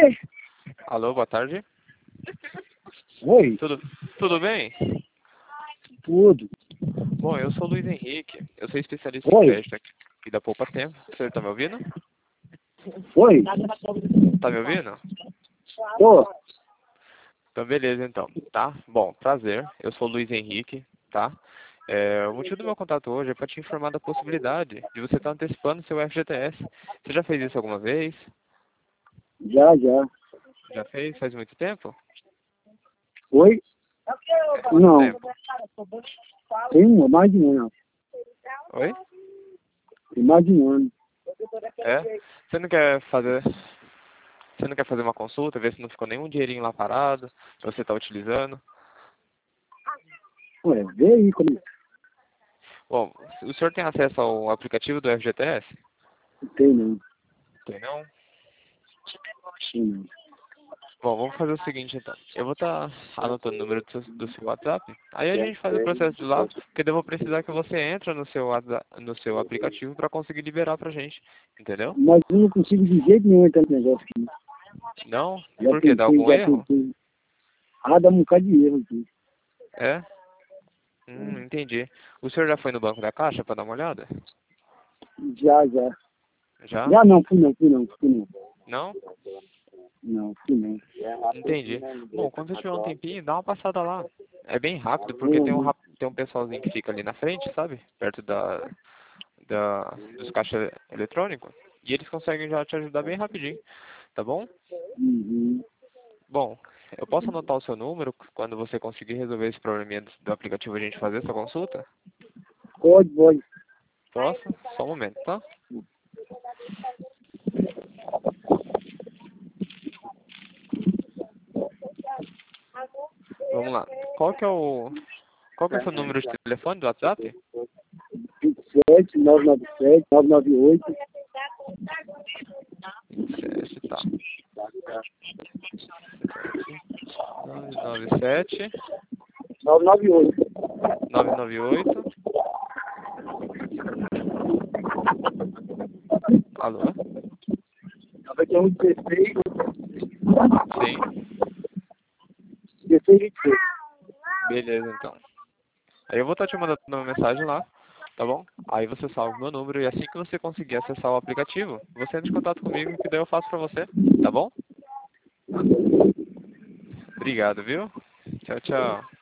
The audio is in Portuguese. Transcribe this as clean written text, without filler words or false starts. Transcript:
quê? Alô, boa tarde. Oi, Tudo bem? tudo. Bom, eu sou o Luiz Henrique. Eu sou especialista em Oi, crédito aqui da Poupa Tempo. Você tá me ouvindo? oi, Tá me ouvindo? tô. Então, beleza, então. Tá? Bom, prazer. Eu sou o Luiz Henrique, tá? O motivo do meu contato hoje é para te informar da possibilidade de você estar antecipando seu FGTS. Você já fez isso alguma vez? Já, já. Já fez? Faz muito tempo? Oi? Quanto Não, tempo? tem mais de um ano. Oi? Tem mais de um ano. É? Você não quer fazer uma consulta, ver se não ficou nenhum dinheirinho lá parado, que você está utilizando? Ué, vê aí como Bom, o senhor tem acesso ao aplicativo do FGTS? tem, não. Tem não? Tem, não. Bom, vamos fazer o seguinte então. Eu vou estar anotando o número do seu WhatsApp. Aí a gente faz o processo de lá, porque daí eu vou precisar que você entre no seu WhatsApp, no seu aplicativo para conseguir liberar pra gente. Entendeu? Mas eu não consigo de jeito nenhum entrar nesse negócio aqui. Não? Já Por quê? Dá tentei, algum já erro? tentei. Ah, dá um bocado de erro aqui. É? Entendi. O senhor já foi no banco da Caixa para dar uma olhada? Já, já. Já? Já não, fui não. Não? Não, fui não. Entendi. Bom, quando você tiver um tempinho, dá uma passada lá. É bem rápido, porque Uhum. tem um pessoalzinho que fica ali na frente, sabe? Perto dos caixas eletrônicos. E eles conseguem já te ajudar bem rapidinho, tá bom? Uhum. Bom, eu posso anotar o seu número quando você conseguir resolver esse probleminha do aplicativo a gente fazer essa consulta? Pode. Posso? Só um momento, tá? Vamos lá. Qual que é o seu número de telefone do WhatsApp? 27, 997, 998. 7, tá. 997 998. 998. Alô? 91, 16, Sim. 16, 26. Beleza, então. Aí eu vou estar te mandando uma mensagem lá, tá bom? Aí você salva o meu número e assim que você conseguir acessar o aplicativo, você entra em contato comigo que daí eu faço pra você, tá bom? Obrigado, viu? Tchau, tchau.